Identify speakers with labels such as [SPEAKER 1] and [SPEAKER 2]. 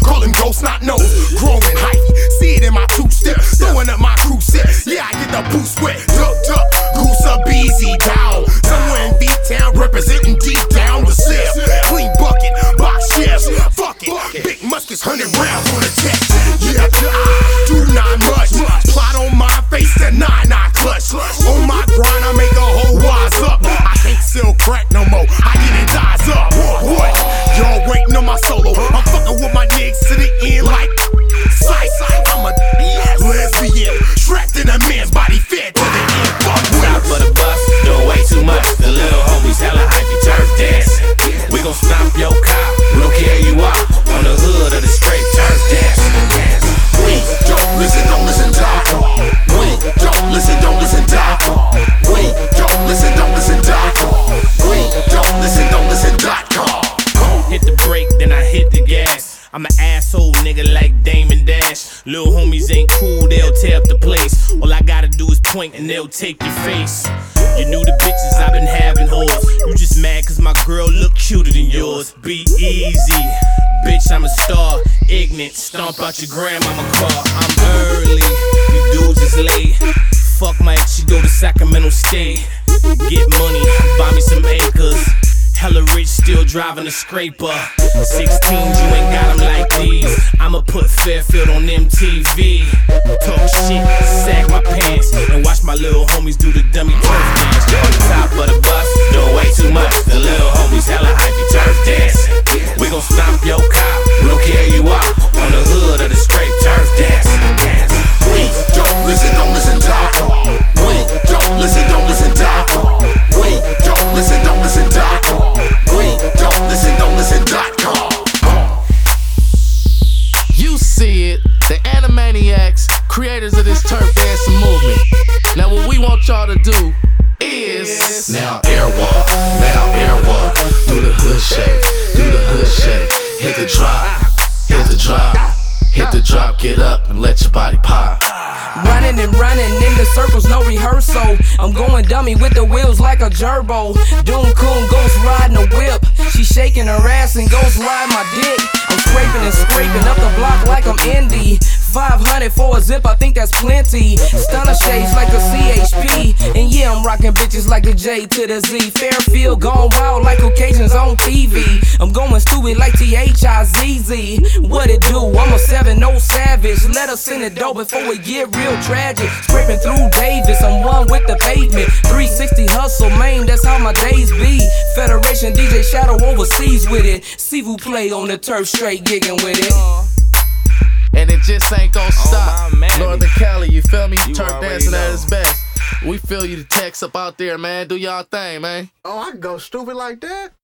[SPEAKER 1] call him Ghost, not nose. Growing height, see it in my two-step, throwing up my crew set. Yeah, I get the boost wet, ducked up, goose up, easy down. Somewhere in B-Town, representing deep down the cell. Clean bucket, box chefs, fuck it. Big muskets, 100 rounds on the tech. Yeah, I do not much. Plot on my face, that 9-9 clutch. On my grind, I make a whole wise up. I can't sell crack no more, I get it dies up. What? Y'all waiting on my solo. I'm fucking with my niggas to the end like Sight. I'm a lesbian, strapped in a man's body, fed to the end. Fuck
[SPEAKER 2] Stop for the bus, doing way too much. The little homies hella hypey turf dancing. We gon' stomp your car, we don't care who you are. On the hood of the straight turf dancing.
[SPEAKER 1] We don't listen, doc. We don't listen, doc. We don't listen, doc. We don't listen, doc.
[SPEAKER 2] Hit the brake, then I hit the gas. I'm an asshole nigga like Damon Dash. Little homies ain't cool, they'll tear up the place. All I gotta do is point and they'll take your face. You knew the bitches I've been having whores. You just mad cause my girl look cuter than yours. Be easy, bitch, I'm a star. Ignorant, stomp out your grandmama car. I'm early, you dudes is late. Fuck my ex, she go to Sacramento State. Get money, buy me some acres. Hella rich, still driving a scraper. 16s, you ain't got them like these. I'ma put Fairfield on MTV. Talk shit, sag my pants, and watch my little homies do the dummy turf dance. On the top of the bus, doing way too much. The little homies hella hypey turf dancing. We gon' stomp your car, we don't care who you are. On the hood of the straight turf dancing.
[SPEAKER 1] We don't listen, doc. We don't listen, doc. We don't listen, doc. We don't listen, doc.
[SPEAKER 3] You see it, the Animaniacs, creators of this turf dancing movement. Now what we want y'all to do is
[SPEAKER 4] now airwalk, do the hood shake, hit the drop, get up and let your body pop.
[SPEAKER 5] Running in the circles, no rehearsal. I'm going dummy with the wheels like a gerbo. Doom Coon ghost riding a whip. She shaking her ass and ghost ride my dick. I'm scraping up the block like I'm Indy. 500 for a zip, I think that's plenty. Stunner shades like a CHP. And yeah, I'm rocking bitches like the J to the Z. Fairfield gone wild like occasions on TV. I'm going stupid like THIZZ. What it do? I'm a 7-0 savage. Let us in the dough before we get real tragic. Scraping through Davis, I'm one with the pavement. 360 hustle, man, that's how my days be. Federation DJ Shadow overseas with it. See who play on the turf, straight gigging with it.
[SPEAKER 3] and it just ain't gon' stop. Northern Cali, you feel me? Turf dancing at its best. We feel you, the techs up out there, man. Do y'all thing, man.
[SPEAKER 6] Oh, I can go stupid like that?